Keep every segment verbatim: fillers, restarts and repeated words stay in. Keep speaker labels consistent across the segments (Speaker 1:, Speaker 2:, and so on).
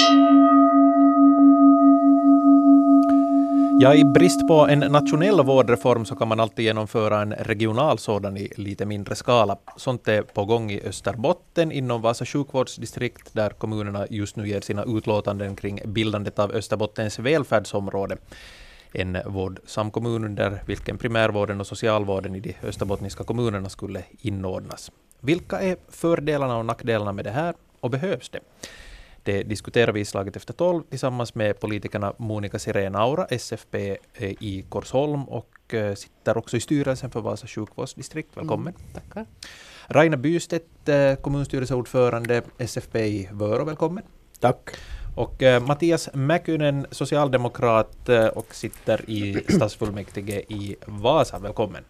Speaker 1: Ja, i brist på en nationell vårdreform så kan man alltid genomföra en regional sådan i lite mindre skala. Sånt är på gång i Österbotten inom Vasa sjukvårdsdistrikt där kommunerna just nu ger sina utlåtanden kring bildandet av Österbottens välfärdsområde. En vårdsam kommun under vilken primärvården och socialvården i de österbottniska kommunerna skulle inordnas. Vilka är fördelarna och nackdelarna med det här och behövs det? Det diskuterar vi i Slaget efter tolv tillsammans med politikerna Monica Sirén-Aura, S F P i Korsholm och sitter också i styrelsen för Vasa sjukvårdsdistrikt. Välkommen.
Speaker 2: Mm, tackar.
Speaker 1: Raina Bystedt, kommunstyrelseordförande, S F P i Vörå. Välkommen.
Speaker 3: Tack.
Speaker 1: Och Mattias Mäkynen, socialdemokrat och sitter i stadsfullmäktige i Vasa. Välkommen.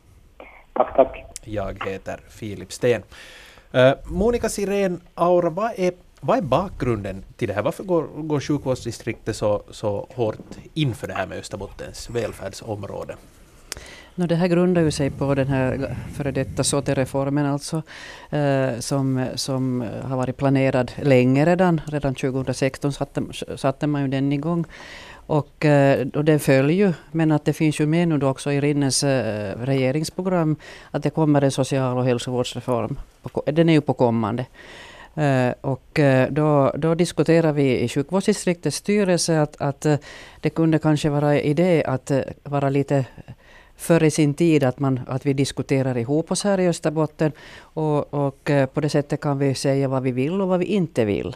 Speaker 4: Tack, tack.
Speaker 1: Jag heter Filip Sten. Uh, Monica Sirén-Aura, vad är Vad är bakgrunden till det här? Varför går, går sjukvårdsdistriktet så, så hårt inför det här med Österbottens välfärdsområde?
Speaker 2: No, det här grundar ju sig på den här före detta S O T E-reformen alltså, eh, som, som har varit planerad länge redan. Redan tjugohundrasexton satte, satte man ju den igång. Och, och den följer ju, men att det finns ju med nu då också i Rinnens eh, regeringsprogram att det kommer en social- och hälsovårdsreform. Den är ju på kommande. Uh, och uh, då, då diskuterar vi i sjukvårdsdistriktets styrelse att, att uh, det kunde kanske vara idé att uh, vara lite före i sin tid att, man, att vi diskuterar ihop oss här i Österbotten och, och uh, på det sättet kan vi säga vad vi vill och vad vi inte vill.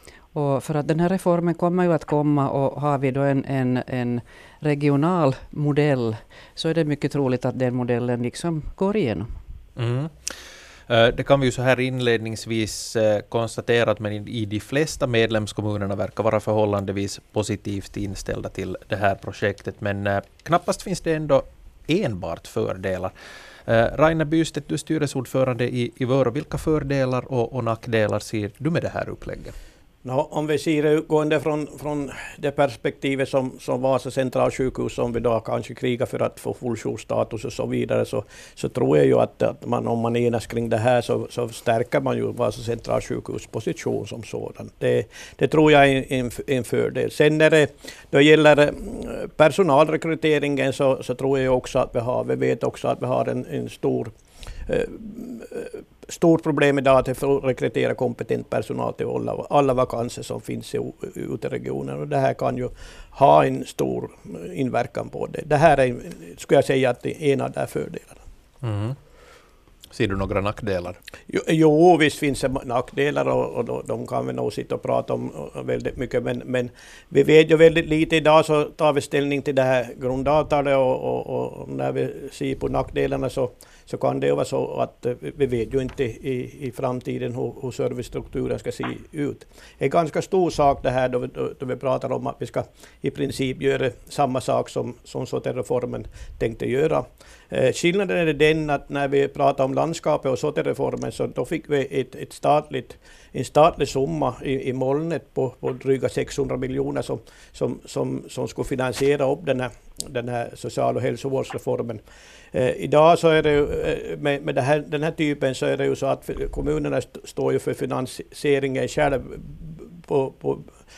Speaker 2: Och för att den här reformen kommer ju att komma och har vi då en, en, en regional modell så är det mycket troligt att den modellen liksom går igenom.
Speaker 1: Mm. Det kan vi ju så här inledningsvis konstatera att man i de flesta medlemskommunerna verkar vara förhållandevis positivt inställda till det här projektet, men knappast finns det ändå enbart fördelar. Raina Bystedt, du är styrelseordförande i, i Vörå. Vilka fördelar och, och nackdelar ser du med det här upplägget?
Speaker 3: No, om vi ser utgående från, från det perspektivet som, som Vasa centralsjukhus som vi då kanske krigar för att få fulljourstatus och så vidare så, så tror jag ju att, att man, om man enas kring det här så, så stärker man ju Vasa centralsjukhus position som sådan. Det, det tror jag är en, en fördel. Sen när det då gäller personalrekryteringen så, så tror jag också att vi har, vi vet också att vi har en, en stor eh, Stort problem idag att rekrytera kompetent personal till alla, alla vakanser som finns ute i regionen. Och det här kan ju ha en stor inverkan på det. Det här är, skulle jag säga, att det är en av de fördelarna.
Speaker 1: Mm. Ser du några nackdelar?
Speaker 3: Jo, jo visst finns det nackdelar och, och de, de kan vi nog sitta och prata om väldigt mycket. Men, men vi vet ju väldigt lite idag så tar vi ställning till det här grundavtalet och, och, och när vi ser på nackdelarna så så kan det vara så att vi vet ju inte i, i framtiden hur, hur servicestrukturen ska se ut. Det är en ganska stor sak det här då vi, då vi pratar om att vi ska i princip göra samma sak som, som S O T E-reformen tänkte göra. Eh, skillnaden är den att när vi pratar om landskapet och S O T E-reformen så då fick vi ett, ett statligt, en statlig summa i, i molnet på, på dryga sexhundra miljoner som, som, som, som skulle finansiera upp den här, den här social- och hälsovårdsreformen. Eh, idag så är det ju, med, med det här, den här typen så är det ju så att kommunerna st- står ju för finansieringen själv på, på,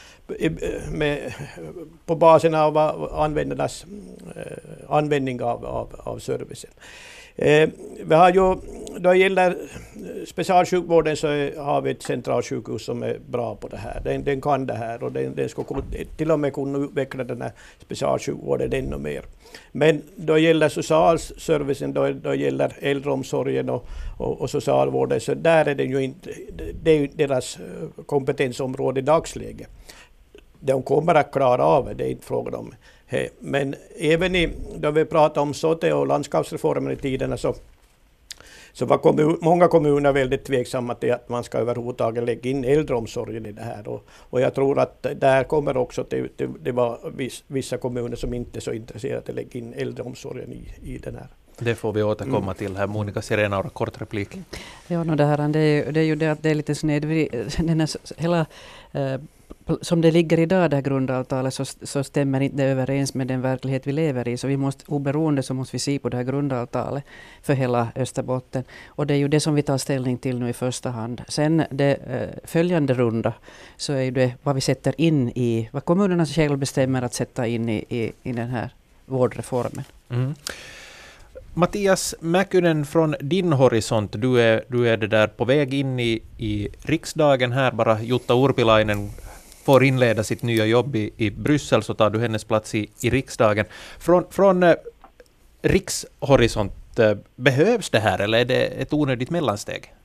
Speaker 3: med, på basen av användarnas eh, användning av, av, av servicen. Eh, vi har ju, då det gäller specialsjukvården så har vi ett centralsjukhus som är bra på det här. Den, den kan det här och den, den ska till och med kunna utveckla den här specialsjukvården ännu mer. Men då gäller socialservicen, då, då gäller äldreomsorgen och, och, och socialvården så där är det ju inte, det är ju deras kompetensområde i dagsläget. De kommer att klara av det, det är inte frågan om. Men även i, då vi pratar om S O T E och landskapsreformen i tiderna så, så var kommun, många kommuner väldigt tveksamma till att man ska överhuvudtaget lägga in äldreomsorgen i det här. Och, och jag tror att där kommer också till, till, det var viss, vissa kommuner som inte är så intresserade att lägga in äldreomsorgen i, i den här.
Speaker 1: Det får vi återkomma mm. till här. Monica Sirén-Aura, kort replik.
Speaker 2: Ja, no, det, här, det, är, det är ju det att det är lite snedvrid. Den här, hela eh, som det ligger idag, det här grundavtalet, så, så stämmer inte det överens med den verklighet vi lever i. Så vi måste, oberoende så måste vi se på det här grundavtalet för hela Österbotten. Och det är ju det som vi tar ställning till nu i första hand. Sen det eh, följande runda så är ju det vad vi sätter in i, vad kommunerna själv bestämmer att sätta in i, i, i den här vårdreformen. Mm.
Speaker 1: Mattias Mäkynen, från din horisont, du är, du är det där på väg in i, i riksdagen här, bara Jutta Urpilainen får inleda sitt nya jobb i, i Bryssel, så tar du hennes plats i, i riksdagen. Från, från eh, rikshorisont, eh, behövs det här eller är det ett onödigt mellansteg?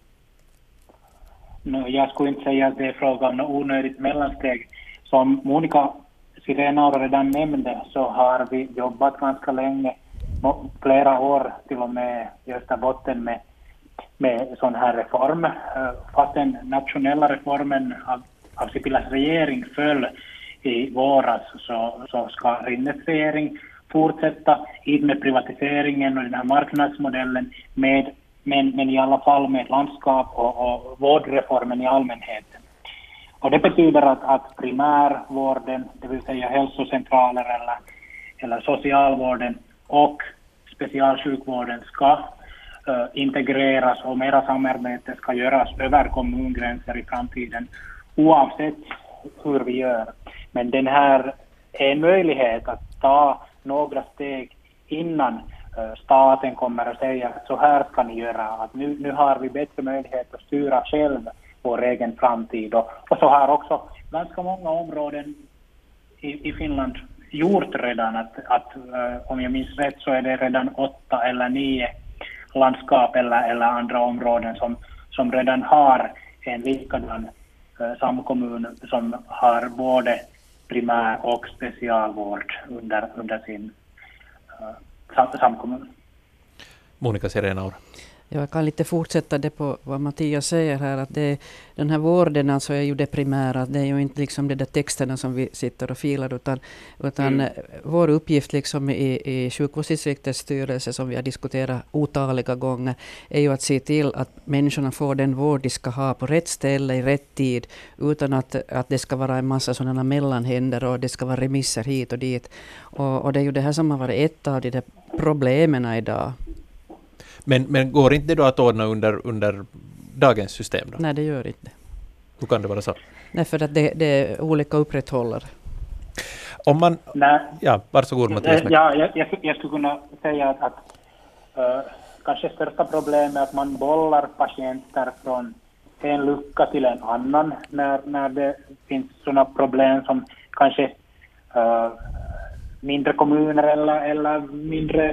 Speaker 4: No, jag skulle inte säga att det är fråga om något onödigt mellansteg. Som Monica Sirenaur redan nämnde så har vi jobbat ganska länge, flera år till och med i Österbotten med, med sån här reform. Fast den nationella reformen av, av Sipiläs regering föll i våras så, så ska Rinnes regering fortsätta in med privatiseringen och den här marknadsmodellen med, men, men i alla fall med landskap och, och vårdreformen i allmänhet. Och det betyder att, att primärvården, det vill säga hälsocentraler eller, eller socialvården och specialsjukvården ska uh, integreras och mera samarbete ska göras över kommungränser i framtiden oavsett hur vi gör. Men den här är en möjlighet att ta några steg innan uh, staten kommer att säga att så här ska ni göra. Att nu, nu har vi bättre möjlighet att styra själv vår egen framtid. Och, och så har också ganska många områden i, i Finland gjort redan att, att uh, om jag minns rätt så är det redan åtta eller nio landskap eller, eller andra områden som, som redan har en likadan uh, samkommun som har både primär- och specialvård under, under sin uh, sam- samkommun.
Speaker 1: Monica Sirenaur.
Speaker 2: Jag kan lite fortsätta det på vad Mattias säger här, att det, den här vården alltså är ju det primära, det är ju inte liksom de där texterna som vi sitter och filar, utan, utan mm. vår uppgift liksom i, i sjukvårdsdistriktets styrelse, som vi har diskuterat otaliga gånger, är ju att se till att människorna får den vård de ska ha på rätt ställe i rätt tid, utan att, att det ska vara en massa sådana mellanhänder och det ska vara remisser hit och dit. Och, och det är ju det här som har varit ett av de där problemen idag.
Speaker 1: Men, men går inte det då att ordna under, under dagens system då?
Speaker 2: Nej, det gör inte.
Speaker 1: Hur kan det vara så?
Speaker 2: Nej, för att det, det är olika upprätthållare.
Speaker 1: Om man...
Speaker 4: Nej.
Speaker 1: Ja, varsågod Mattias.
Speaker 4: Ja, jag, jag, jag skulle kunna säga att, att uh, kanske största problemet är att man bollar patienter från en lucka till en annan när, när det finns sådana problem som kanske uh, mindre kommuner eller, eller mindre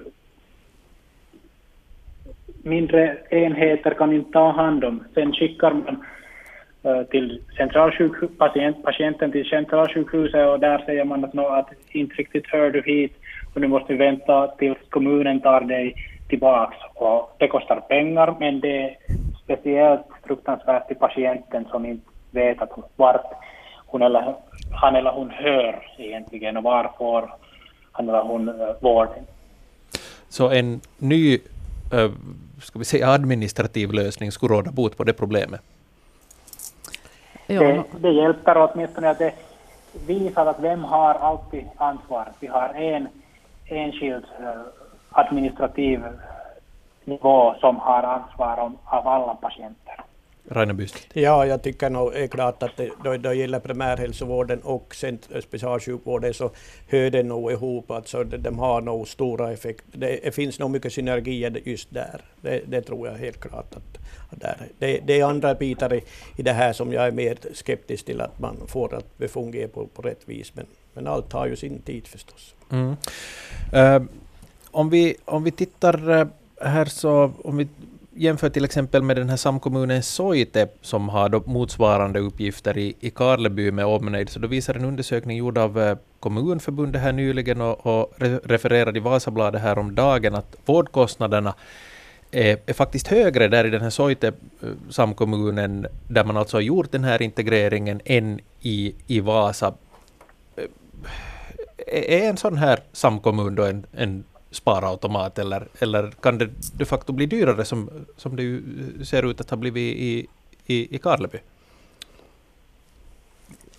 Speaker 4: mindre enheter kan inte ta hand om. Sen skickar man uh, till centralsjukhus, patient, patienten till centralsjukhuset och där säger man att, no, att inte riktigt hör du hit och nu måste vi vänta tills kommunen tar dig tillbaks. Och det kostar pengar, men det är speciellt fruktansvärt till patienten som inte vet att vart hon eller, han eller hon hör egentligen och var får han eller hon uh, vården. Så
Speaker 1: en ny uh, ska vi säga administrativ lösning skulle råda bot på det problemet?
Speaker 4: Det, det hjälper åtminstone att det visar att vem har alltid ansvar. Vi har en enskild uh, administrativ nivå som har ansvar om, av alla patienter.
Speaker 1: Rainer Bystedt.
Speaker 3: Ja, jag tycker nog är klart att det, då, då gäller primärhälsovården och specialsjukvården så hör det nog ihop. Alltså de, de har nog stora effekter. Det, det finns nog mycket synergier just där. Det, det tror jag helt klart. Att, att där. Det, det är andra bitar i, i det här som jag är mer skeptisk till att man får att det fungerar på, på rätt vis. Men, men allt har ju sin tid förstås.
Speaker 1: Mm. Uh, om, vi, om vi tittar uh, här så... Om vi jämför till exempel med den här samkommunen Soite som har då motsvarande uppgifter i, i Karleby med omnejd, så då visar en undersökning gjord av eh, Kommunförbundet här nyligen och, och re, refererad i Vasabladet här om dagen att vårdkostnaderna är, är faktiskt högre där i den här Soite eh, samkommunen där man alltså har gjort den här integreringen än i, i Vasa. Eh, är en sån här samkommun då en, en sparautomat eller, eller kan det de facto bli dyrare som, som det ju ser ut att ha blivit i, i, i Karleby?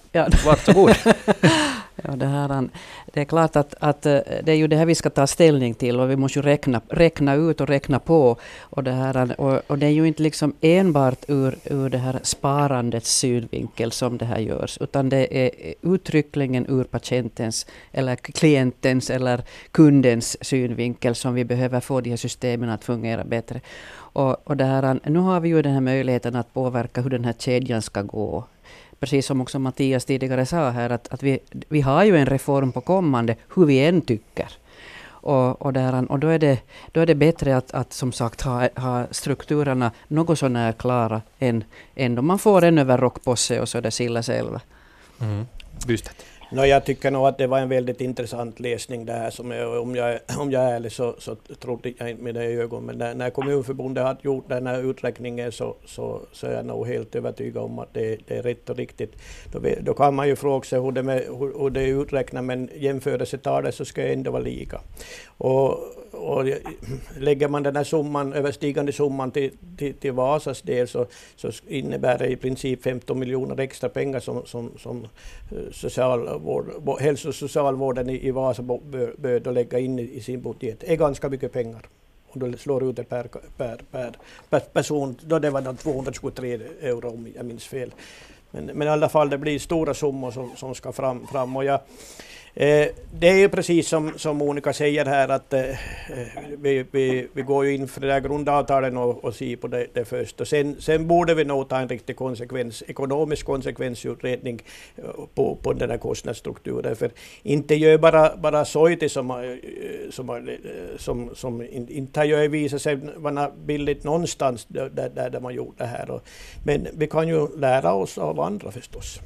Speaker 2: Ja.
Speaker 1: Varsågod.
Speaker 2: Ja, det, här, det är klart att, att det är ju det här vi ska ta ställning till och vi måste ju räkna, räkna ut och räkna på. Och det, här, och, och det är ju inte liksom enbart ur, ur det här sparandets synvinkel som det här görs, utan det är uttryckligen ur patientens eller klientens eller kundens synvinkel som vi behöver få de här systemen att fungera bättre. Och, och det här, nu har vi ju den här möjligheten att påverka hur den här kedjan ska gå. Precis som också Mattias tidigare sa här, att, att vi, vi har ju en reform på kommande, hur vi än tycker. Och, och, där, och då, är det, då är det bättre att, att som sagt ha, ha strukturerna något så när klara än, än om man får en överrock på sig och så är det silla själva.
Speaker 1: Mm. Bystedt.
Speaker 3: No, jag tycker nog att det var en väldigt intressant läsning det här. Som jag, om, jag, om jag är ärlig så, så trodde jag inte med det i ögonen. Men när, när kommunförbundet har gjort den här uträkningen så, så, så är jag nog helt övertygad om att det, det är rätt och riktigt. Då, då kan man ju fråga sig hur det, med, hur, hur det är uträknat, men jämförelsetalet så ska det ändå vara lika. Och, och lägger man den här summan, överstigande summan till, till, till Vasas del så, så innebär det i princip femton miljoner extra pengar som, som, som socialvård, hälso- och socialvården i, i Vasa bör, bör då lägga in i, i sin budget. Det är ganska mycket pengar. Och då slår ut det per, per, per, per person. Då det var det tvåhundratjugotre euro om jag minns fel. Men, men i alla fall det blir stora summor som, som ska fram. fram. Och jag, eh, det är ju precis som, som Monica säger här att eh, vi, vi, vi går ju in för det där grundavtalen och, och ser på det, det först. Och sen, sen borde vi nog ta en riktig konsekvens, ekonomisk konsekvensutredning på, på den här kostnadsstrukturen. För inte gör bara, bara Soiti som, som, som, som inte har visat sig vara billigt någonstans där, där, där man gjort det här. Och, men vi kan ju lära oss av andra förstås.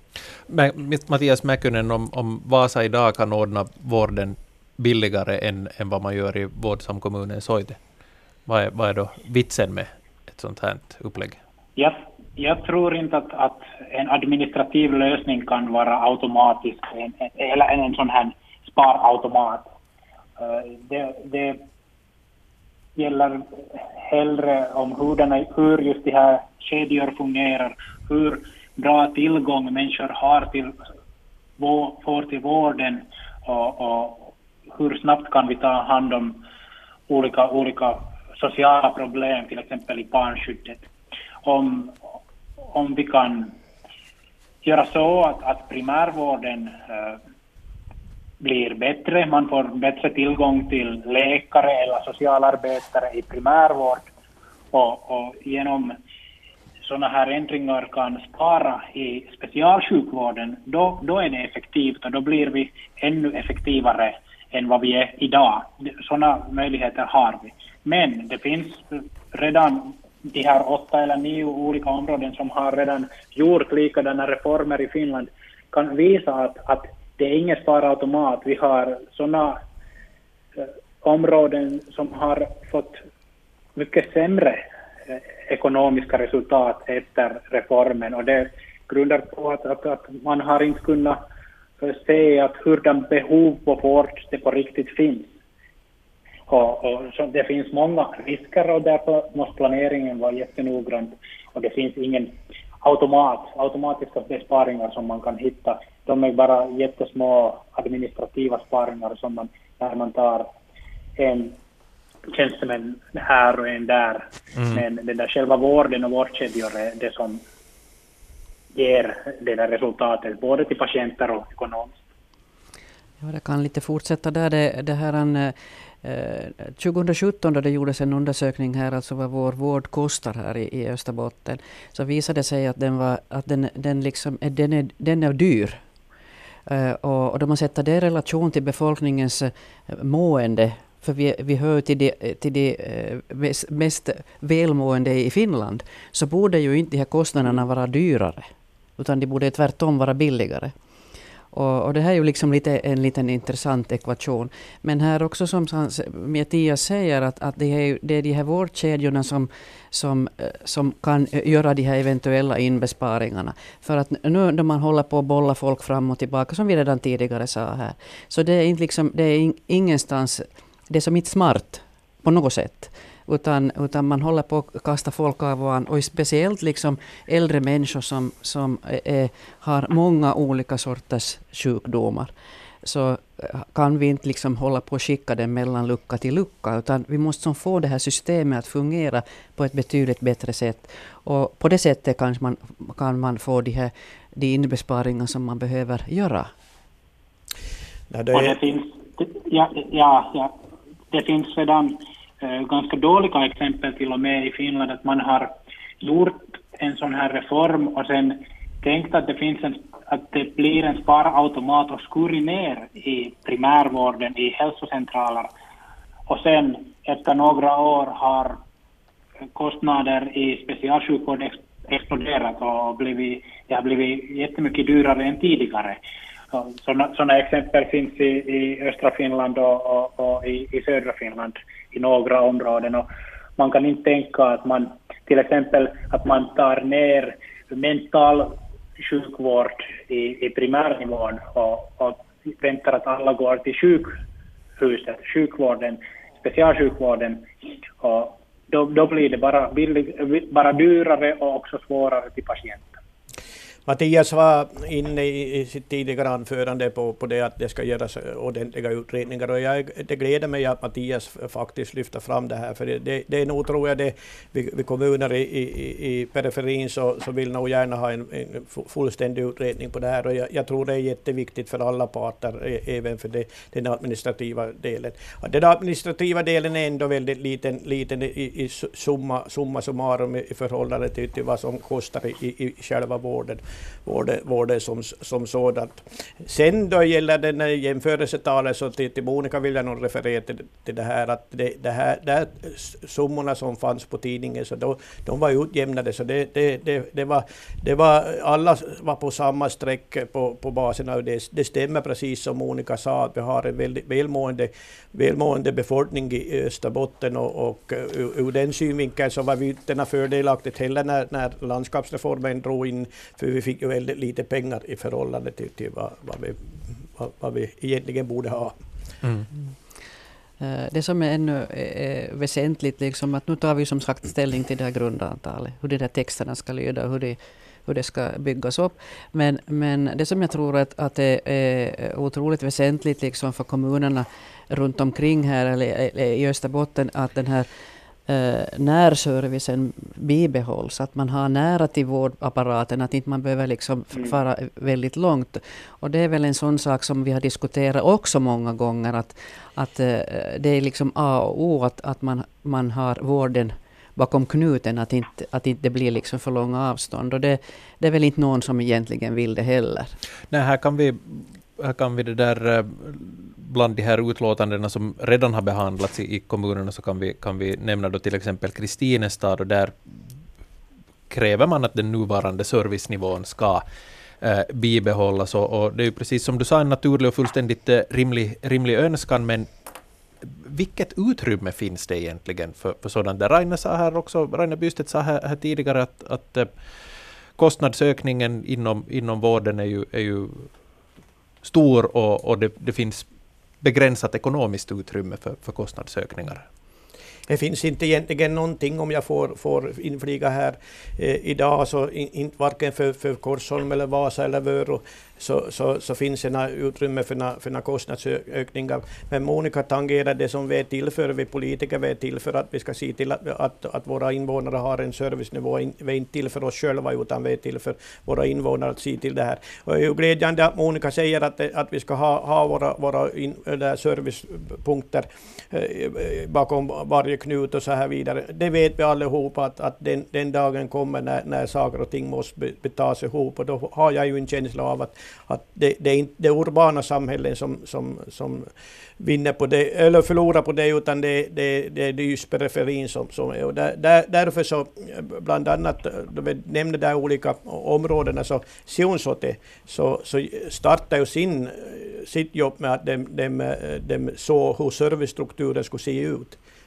Speaker 1: Mattias Mäkynen, om, om Vasa idag kan ordna vården billigare än, än vad man gör i vårdsamkommunen Soite. Vad är, vad är då vitsen med ett sånt här upplägg?
Speaker 4: Jag, jag tror inte att, att en administrativ lösning kan vara automatisk en, eller en, en sån här sparautomat. Det, det gäller hellre om hur, den är, hur just de här kedjor fungerar, hur bra tillgång människor har till, får till vården och, och hur snabbt kan vi ta hand om olika, olika sociala problem, till exempel i barnskyddet. Om, om vi kan göra så att, att primärvården äh, blir bättre, man får bättre tillgång till läkare eller socialarbetare i primärvård och, och genom sådana här ändringar kan spara i specialsjukvården, då, då är det effektivt och då blir vi ännu effektivare än vad vi är idag. Sådana möjligheter har vi. Men det finns redan de här åtta eller nio olika områden som har redan gjort likadana reformer i Finland kan visa att, att det är ingen sparautomat. Vi har sådana eh, områden som har fått mycket sämre eh, ekonomiska resultat efter reformen och det grundar på att, att, att man har inte kunnat se att hurdana behov på vård det på riktigt finns. Och, och så det finns många risker och därför måste planeringen vara jättenoggrant och det finns ingen automat, automatiska besparingar som man kan hitta. De är bara jättesmå administrativa sparingar som man, när man tar en tjänstemän här och en där. Mm. Men den där själva vården och vårdkedjor är det som ger det där resultatet både till patienter och ekonomiskt.
Speaker 2: Ja, det kan lite fortsätta där. Det, det här en, eh, tjugohundrasjutton då det gjordes en undersökning här, alltså vad vår vård kostar här i, i Österbotten, så visade det sig att den var att den, den liksom den är den är dyr. Uh, och, och då man sätter det i relation till befolkningens uh, mående, för vi, vi hör till de, till de uh, mest, mest välmående i Finland, så borde ju inte de här kostnaderna vara dyrare, utan de borde tvärtom vara billigare. Och, och det här är ju liksom lite, en liten intressant ekvation. Men här också som Mattias säger att, att det, är, det är de här vårdkedjorna som, som, som kan göra de här eventuella inbesparingarna. För att nu när man håller på att bolla folk fram och tillbaka, som vi redan tidigare sa här, så det är, inte liksom, det är ingenstans, det är som inte smart på något sätt utan, utan man håller på att kasta folk av varan, och speciellt liksom äldre människor som, som är, har många olika sorters sjukdomar. Så kan vi inte liksom hålla på att skicka den mellan lucka till lucka, utan vi måste som få det här systemet att fungera på ett betydligt bättre sätt. Och på det sättet kan man, kan man få de här de inbesparingar som man behöver göra.
Speaker 4: Ja, det, är... och det, finns, ja, ja, ja, det finns redan äh, ganska dåliga exempel till och med i Finland, att man har gjort en sån här reform och sen tänkt att det finns en att det blir en sparautomat och skurit ner i primärvården, i hälsocentraler. Och sen efter några år har kostnader i specialsjukvård ex- exploderat och blivit, det har blivit jättemycket dyrare än tidigare. Sådana exempel finns i, i östra Finland och, och, och i, i södra Finland i några områden. Och man kan inte tänka att man till exempel att man tar ner mental sjukvård i, i primärnivån och, och väntar att alla går till sjukhuset, sjukvården, specialsjukvården, och då, då blir det bara, billig, bara dyrare och också svårare till patienten.
Speaker 3: Mattias var inne i, i sitt tidigare anförande på, på det att det ska göras ordentliga utredningar, och jag, det gläder mig att Mattias faktiskt lyfter fram det här, för det, det, det är nog, tror jag, det, vi, vi kommuner i, i, i periferin så, så vill nog gärna ha en, en fullständig utredning på det här, och jag, jag tror det är jätteviktigt för alla parter, även för det, den administrativa delen. Och den administrativa delen är ändå väldigt liten, liten i, i summa, summa summarum i förhållande till, till vad som kostar i, i själva vården. Vården, vården som, som sådant. Sen då gäller den jämförelsetalet, så till, till Monica vill jag nog referera till, till det här att det, det här, det här summorna som fanns på tidningen, så då, de var utjämnade, så det, det, det, det, var, det var alla var på samma streck på, på basen av det. Det stämmer precis som Monica sa, att vi har en väldigt välmående, välmående befolkning i Österbotten, och, och ur, ur den synvinkeln så var vi inte fördelaktigt heller när, när landskapsreformen drog in, för vi fick ju väldigt lite pengar i förhållande till, till vad, vad, vi, vad, vad vi egentligen borde ha. Mm.
Speaker 2: Det som är ännu är väsentligt, liksom att nu tar vi som sagt ställning till det här grundantalet, hur de där texterna ska lyda, hur det, hur det ska byggas upp. Men, men det som jag tror att, att det är otroligt väsentligt liksom för kommunerna runt omkring här, eller, eller i Österbotten, att den här Uh, närservicen bibehålls, att man har nära till vårdapparaten, att inte man behöver liksom fara väldigt långt. Och det är väl en sån sak som vi har diskuterat också många gånger, att, att uh, det är liksom A och O att, att man, man har vården bakom knuten, att inte, att inte det blir liksom för långa avstånd. Och det, det är väl inte någon som egentligen vill det heller.
Speaker 1: Nej, här kan vi, här kan vi det där... Bland de här utlåtandena som redan har behandlats i, i kommunerna, så kan vi, kan vi nämna då till exempel Kristinestad, och där kräver man att den nuvarande servicenivån ska eh, bibehållas, och, och det är ju precis som du sa en naturlig och fullständigt eh, rimlig, rimlig önskan, men vilket utrymme finns det egentligen för, för sådant där? Raine sa här också, Raine Bystedt sa här, här tidigare att, att eh, kostnadsökningen inom, inom vården är ju, är ju stor, och, och det, det finns begränsat ekonomiskt utrymme för, för kostnadsökningar.
Speaker 3: Det finns inte egentligen någonting, om jag får, får inflyga här eh, idag, så in, inte varken för, för Korsholm eller Vasa eller Vörå, så, så, så finns det några utrymme för några, för några kostnadsökningar. Men Monica tangerar det som vi är till för, vi politiker vi är till för, att vi ska se till att, att, att våra invånare har en servicenivå. Vi är inte till för oss själva, utan vi är till för våra invånare att se till det här. Och det är ju glädjande att Monica säger att, att vi ska ha, ha våra, våra in, där servicepunkter eh, bakom varje knut och så här vidare. Det vet vi allihopa att, att den, den dagen kommer när, när saker och ting måste betas ihop, och då har jag ju en känsla av att, att det, det är inte det urbana samhällen som, som, som vinner på det, eller förlorar på det, utan det, det, det är just periferin som, som är. Och där, där, därför så, bland annat, då vi nämnde de olika områdena, så Siunsote så, så startar ju sin, sitt jobb med att de, de, de såg hur servicestrukturen skulle se ut.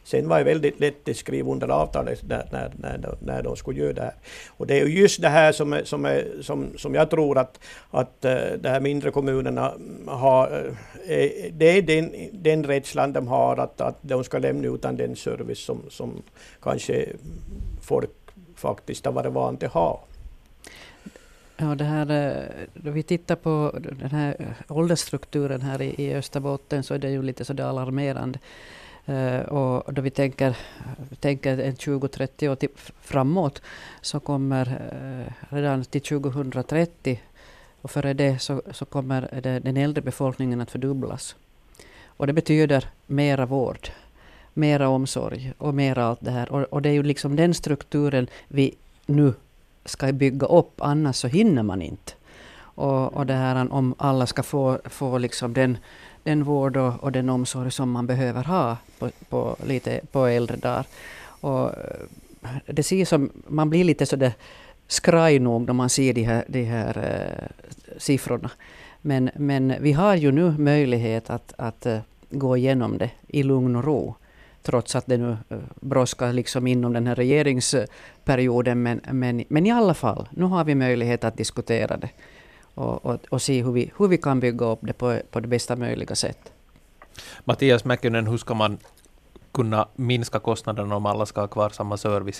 Speaker 3: Sen var det väldigt lätt att skriva under avtalet när, när, när, de, när de skulle göra det här. Och det är ju just det här som, är, som, är, som, som jag tror att, att de här mindre kommunerna har. Det är den, den rädslan de har att, att de ska lämna utan den service som, som kanske folk faktiskt har varit vant att ha.
Speaker 2: Ja, det här, då vi tittar på den här åldersstrukturen här i, i Österbotten så är det ju lite så det alarmerande. Uh, och då vi tänker, tänker en tjugo till trettio år till, framåt så kommer uh, redan till tjugohundratrettio och före det så, så kommer det, den äldre befolkningen att fördubblas. Och det betyder mera vård, mera omsorg och mera allt det här. Och, och det är ju liksom den strukturen vi nu ska bygga upp, annars så hinner man inte. Och, och det här om alla ska få, få liksom den, den vård och, och den omsorg som man behöver ha på, på, lite, på äldre dagar. Och det ser som, man blir lite sådär skraj nog när man ser de här, de här uh, siffrorna. Men, men vi har ju nu möjlighet att, att uh, gå igenom det i lugn och ro. Trots att det nu uh, brådskar liksom inom den här regeringsperioden. Men, men, men i alla fall, nu har vi möjlighet att diskutera det. Och, och, och se hur vi, hur vi kan bygga upp det på, på det bästa möjliga sätt.
Speaker 1: Mattias Mäkkynen, hur ska man kunna minska kostnaderna om alla ska ha kvar samma service?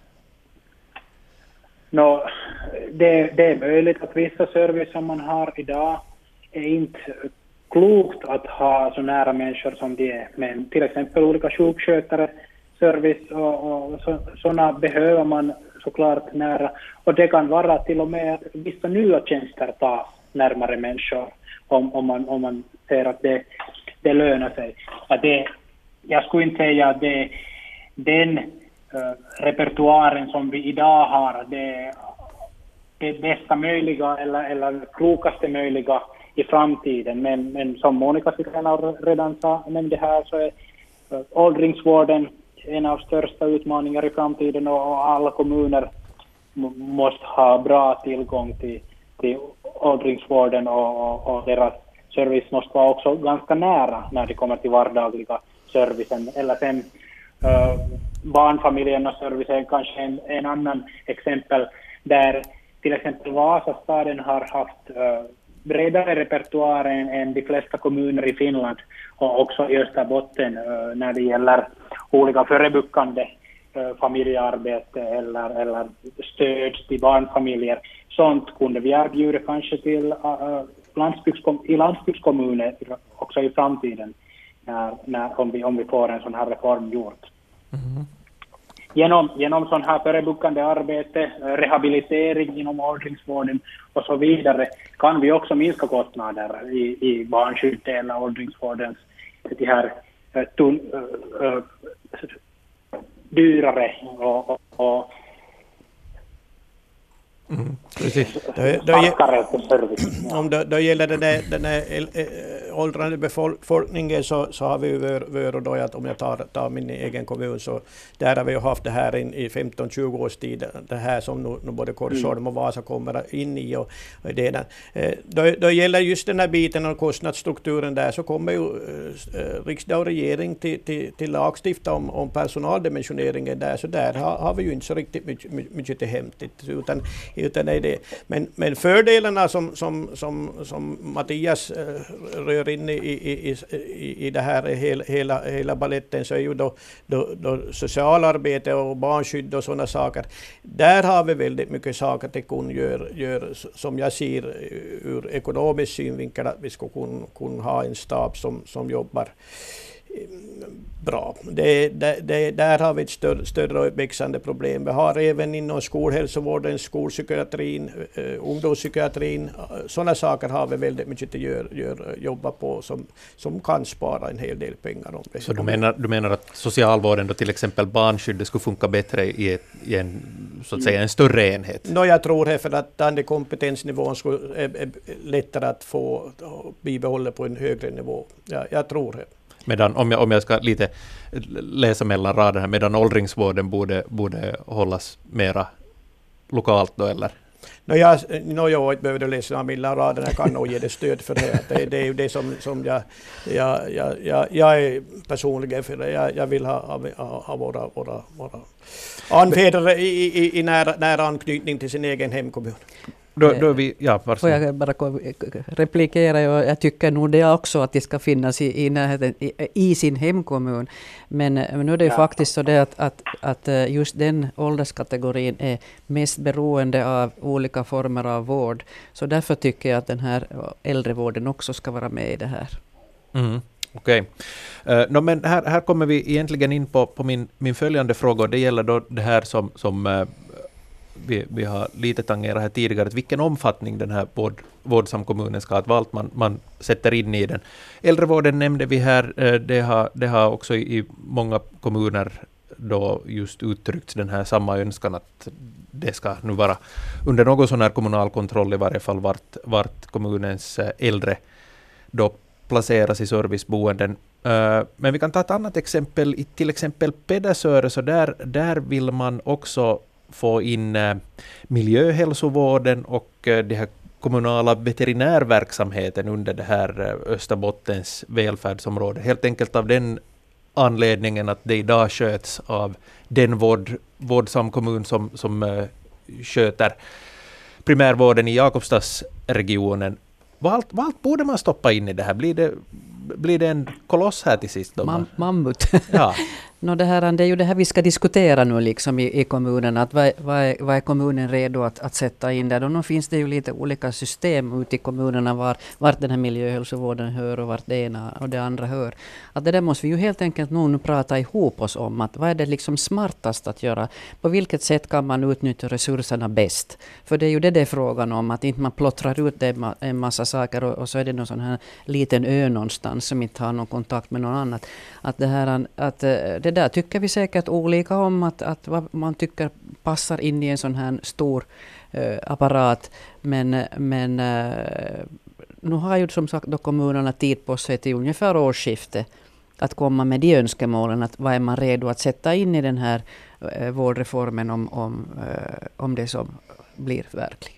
Speaker 4: No, det, det är möjligt att vissa service som man har idag är inte klokt att ha så nära människor som det är. Men till exempel olika sjukskötare, service och, och så, sådana behöver man såklart nära. Och det kan vara till och med att vissa nya tjänster tas närmare människor om, om, man, om man ser att det, det lönar sig. Att det, jag skulle inte säga att det, den uh, repertoaren som vi idag har det, det bästa möjliga eller, eller klokaste möjliga i framtiden. Men, men som Monica redan sa, nämnde här så är uh, åldringsvården en av största utmaningar i framtiden och alla kommuner m- måste ha bra tillgång till, till åldringsvården och, och, och deras service måste vara också ganska nära när det kommer till vardagliga servicen. Eller sen uh, barnfamiljernas service är kanske en, en annan exempel där till exempel Vasastaden har haft uh, bredare repertoar än, än de flesta kommuner i Finland och också i Österbotten uh, när det gäller olika förebyggande uh, familjearbete eller, eller stöd till barnfamiljer. Sånt kunde vi erbjuda kanske till uh, landsbygdskom- i landsbygdskommuner också i framtiden när, när, om, vi, om vi får en sån här reform gjort. Mm. Genom, genom sån här förebyggande arbete, rehabilitering inom åldringsvården och så vidare kan vi också minska kostnader i, i barnskydd eller åldringsvårdens de här tun, uh, uh, dyrare och, och, och
Speaker 3: Mm, precis. Starkare service. Om det, då gäller den där, den där äh, åldrande befolkningen så, så har vi ju vör och då att om jag tar, tar min egen kommun så där har vi ju haft det här in, i femton till tjugo års tid, det här som nu, nu både Korsholm och Vasa kommer in i och, och det där. Äh, då, då gäller just den här biten av kostnadsstrukturen där så kommer ju äh, riksdag och regering till, till, till lagstifta om, om personaldimensioneringen där så där har, har vi ju inte så riktigt mycket, mycket till hämtigt utan Utan är det. Men, men fördelarna som, som, som, som Mattias äh, rör in i, i, i, i det här hela, hela, hela balletten så är ju då, då, då socialarbete och barnskydd och sådana saker. Där har vi väldigt mycket saker att kunna göra, gör, som jag ser ur ekonomisk synvinkel att vi ska kunna, kunna ha en stab som, som jobbar bra. Det, det, det, där har vi ett större, större växande problem. Vi har även inom skolhälsovården, skolpsykiatrin, uh, ungdomspsykiatrin. Sådana saker har vi väldigt mycket att gör, gör, jobba på som, som kan spara en hel del pengar. Om det.
Speaker 1: Så du menar, du menar att socialvården och till exempel barnskyddet skulle funka bättre i, ett, i en, så att säga, en större enhet?
Speaker 3: No, jag tror det för att den kompetensnivån skulle, är, är lättare att få bibehålla på en högre nivå. Ja, jag tror det.
Speaker 1: Medan, om jag, om jag ska lite läsa mellan raderna, medan åldringsvården borde, borde hållas mera lokalt då, eller?
Speaker 3: No, jag, no, jag behöver du läsa mellan raderna, jag kan nog ge det stöd för det. Det, det är ju det som, som jag, jag, jag, jag, jag är personligen för det. Jag, jag vill ha, ha, ha våra, våra, våra anfäder i, i, i nära, nära anknytning till sin egen hemkommun.
Speaker 1: Då, då vi, ja,
Speaker 2: får jag bara replikera? Jag, jag tycker nog det också att det ska finnas i, i, närheten, i, i sin hemkommun. Men, men nu är det ju ja. faktiskt så det att, att, att just den ålderskategorin är mest beroende av olika former av vård. Så därför tycker jag att den här äldrevården också ska vara med i det här.
Speaker 1: Mm. Okej. Okay. Uh, no, men här, här kommer vi egentligen in på, på min, min följande fråga. Det gäller då det här som, som uh, Vi, vi har lite tangerat här tidigare, att vilken omfattning den här vård, vårdsamkommunen ska ha, att vad man, man sätter in i den. Äldrevården nämnde vi här, det har, det har också i många kommuner då just uttryckts den här samma önskan att det ska nu vara under någon sån här kommunal kontroll i varje fall vart, vart kommunens äldre då placeras i serviceboenden. Men vi kan ta ett annat exempel, till exempel Pedersöre, så där, där vill man också få in eh, miljöhälsovården och eh, det här kommunala veterinärverksamheten under det här eh, Österbottens välfärdsområde. Helt enkelt av den anledningen att det idag sköts av den vård, vårdsamkommun som, som eh, sköter primärvården i Jakobstadsregionen. Vad allt, vad allt borde man stoppa in i det här? Blir det, blir det en koloss här till sist? Då?
Speaker 2: Mam, mammut.
Speaker 1: Ja.
Speaker 2: No, det, här, det är ju det här vi ska diskutera nu liksom i, i kommunen. Att vad, vad, är, vad är kommunen redo att, att sätta in där? Och nu finns det ju lite olika system ute i kommunerna var, vart den här miljöhälsovården hör och vart det ena och det andra hör. Att det där måste vi ju helt enkelt nu prata ihop oss om. Att vad är det liksom smartast att göra? På vilket sätt kan man utnyttja resurserna bäst? För det är ju det det är frågan om. Att inte man plottrar ut det en massa saker och, och så är det någon sån här liten ö någonstans som inte har någon kontakt med någon annat. Att det här... Att, det där tycker vi säkert olika om, att, att vad man tycker passar in i en sån här stor uh, apparat. Men, men uh, nu har ju som sagt då kommunerna tid på sig till ungefär årsskiftet att komma med de önskemålen, att vad är man redo att sätta in i den här uh, vårdreformen om, om, uh, om det som blir verkligt.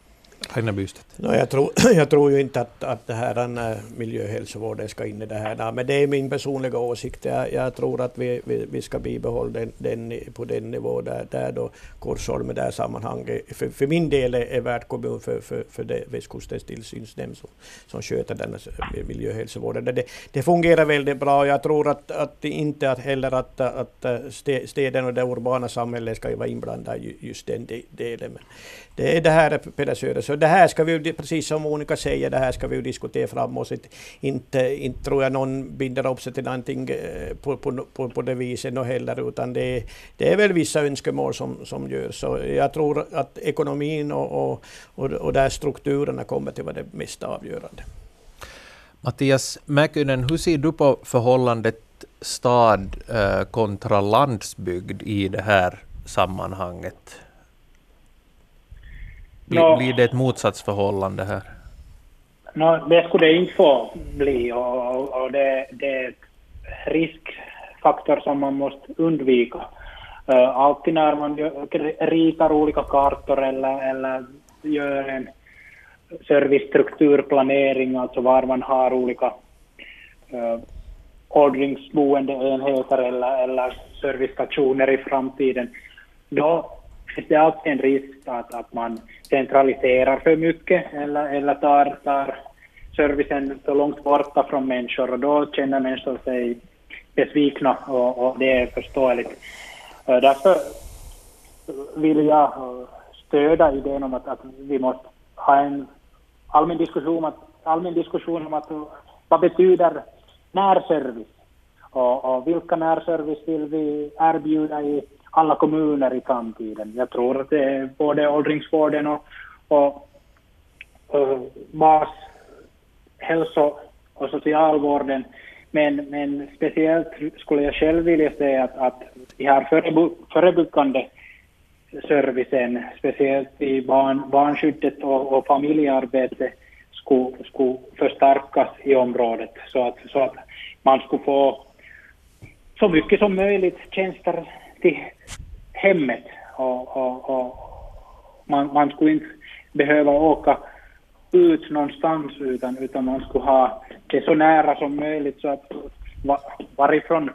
Speaker 3: No, jag, tror, jag tror ju inte att, att det här en, uh, miljöhälsovården ska in i det här. Men det är min personliga åsikt. Jag, jag tror att vi, vi, vi ska bibehålla den, den på den nivå där, där då Korsholm i det här sammanhanget för, för min del är, är värdkommun för, för, för det Västkustens tillsynsnämnd som, som sköter den miljöhälsovården. Det, det fungerar väldigt bra. Jag tror att, att inte att heller att, att städerna och det urbana samhället ska vara inblandade i just den delen. Men det är det här Pedersöre. Så det här ska vi, precis som Monica säger, det här ska vi diskutera framåt. Inte, inte tror jag någon binder upp sig till någonting på, på, på, på det viset heller, utan det, det är väl vissa önskemål som, som gör. Så jag tror att ekonomin och, och, och, och där strukturerna kommer till vara det mest avgörande.
Speaker 1: Mattias Mäkynen, hur ser du på förhållandet stad eh, kontra landsbygd i det här sammanhanget? Blir, no, blir det ett motsatsförhållande här?
Speaker 4: No, det skulle det inte få bli, och, och det, det är ett riskfaktor som man måste undvika. Uh, alltid när man ritar olika kartor eller, eller gör en servicestrukturplanering, alltså var man har olika uh, åldringsboendeenheter eller, eller servicestationer i framtiden, då finns det alltid en risk att, att man centraliserar för mycket eller, eller tar, tar servicen så långt borta från människor, och då känner människor sig besvikna, och, och det är förståeligt. Därför vill jag stödja idén om att, att vi måste ha en allmän diskussion, att, allmän diskussion om att, vad betyder närservice, och, och vilka närservice vill vi erbjuda i alla kommuner i framtiden. Jag tror att det är både åldringsvården och, och, och bas, hälso- och socialvården. Men, men speciellt skulle jag själv vilja säga att, att de här förebyggande servicen, speciellt i barn, barnskyddet och, och familjearbete, skulle, skulle förstärkas i området, så att, så att man skulle få så mycket som möjligt tjänster till hemmet, och, och, och, man, man skulle inte behöva åka ut någonstans utan, utan man skulle ha det så nära som möjligt, så att va, varifrån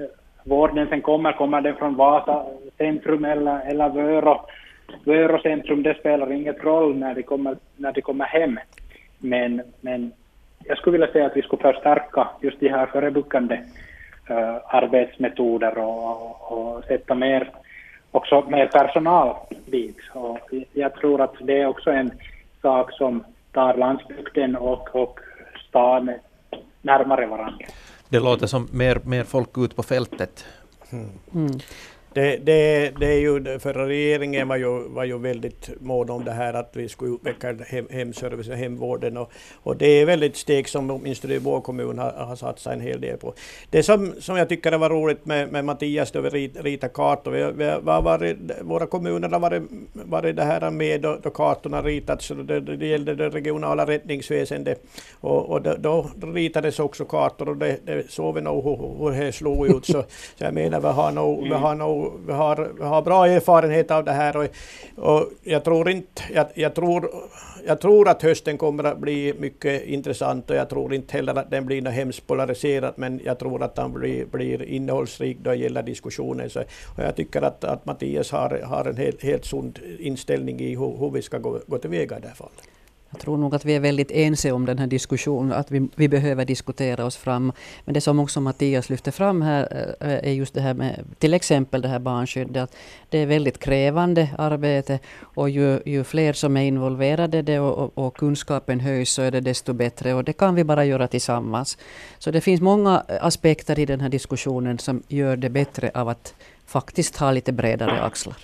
Speaker 4: vården sen kommer, kommer den från Vasa centrum eller, eller Vörå, Vörå centrum, det spelar inget roll när de kommer, när de kommer hem. Men, men jag skulle vilja säga att vi skulle förstärka just de här förebyggande uh, arbetsmetoder och, och, och sätta mer, också mer personal dit. Och jag tror att det är också en sak som tar landsbygden och, och stan närmare varandra.
Speaker 1: Det låter som mer, mer folk ut på fältet.
Speaker 3: Mm.
Speaker 2: Mm.
Speaker 3: Det, det, det är ju, förra regeringen var ju, var ju väldigt mån om det här att vi skulle utveckla hem, hemservice och hemvården, och, och det är väldigt steg som åtminstone i vår kommun har, har satsat en hel del på. Det som, som jag tycker det var roligt med, med Mattias då vi rit, rita kartor, vi, vi, var varit, våra kommuner har varit, varit det här med då, då kartorna ritats, så det, det gällde det regionala räddningsväsendet, och, och då, då ritades också kartor, och det, det såg vi nog hur, hur det slog ut, så, så jag menar vi har nog, vi har nog Vi har, vi har bra erfarenhet av det här, och, och jag tror inte jag, jag, tror, jag tror att hösten kommer att bli mycket intressant, och jag tror inte heller att den blir något hemskt polariserad, men jag tror att den blir, blir innehållsrik då gäller diskussionen. Så, och jag tycker att, att Mattias har, har en helt, helt sund inställning i hur, hur vi ska gå, gå tillväga i det här fallet.
Speaker 2: Jag tror nog att vi är väldigt ense om den här diskussionen, att vi, vi behöver diskutera oss fram. Men det som också Mattias lyfter fram här är just det här med till exempel det här barnskyddet. Att det är väldigt krävande arbete, och ju, ju fler som är involverade det och, och, och kunskapen höjs, så är det desto bättre, och det kan vi bara göra tillsammans. Så det finns många aspekter i den här diskussionen som gör det bättre av att faktiskt ha lite bredare axlar.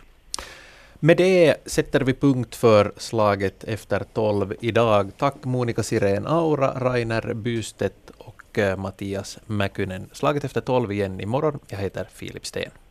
Speaker 1: Med det sätter vi punkt för slaget efter tolv idag. Tack Monica Sirén Aura, Rainer Bystedt och Mattias Mäkynen. Slaget efter tolv igen imorgon. Jag heter Filip Sten.